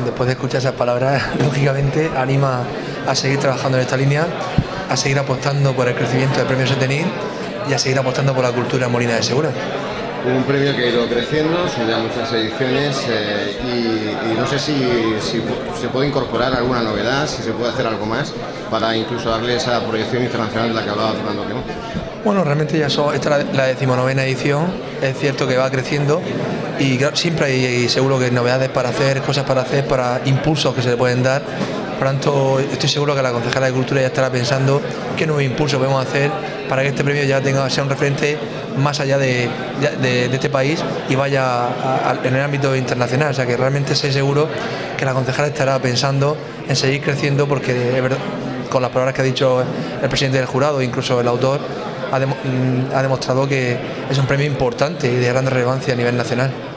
después de escuchar esas palabras, lógicamente anima a seguir trabajando en esta línea, a seguir apostando por el crecimiento del premio Setenil y a seguir apostando por la cultura en Molina de Segura. Un premio que ha ido creciendo, son ya muchas ediciones y no sé si se puede incorporar alguna novedad, si se puede hacer algo más para incluso darle esa proyección internacional de la que hablaba Fernando Quemo. Bueno, realmente ya esta es la 19ª edición, es cierto que va creciendo y siempre hay seguro que hay novedades para hacer, cosas para hacer, para impulsos que se le pueden dar. Por tanto, estoy seguro que la concejala de Cultura ya estará pensando qué nuevos impulsos podemos hacer para que este premio ya sea un referente más allá de este país y vaya en el ámbito internacional. O sea que realmente estoy seguro que la concejala estará pensando en seguir creciendo porque con las palabras que ha dicho el presidente del jurado, incluso el autor, ha demostrado que es un premio importante y de gran relevancia a nivel nacional.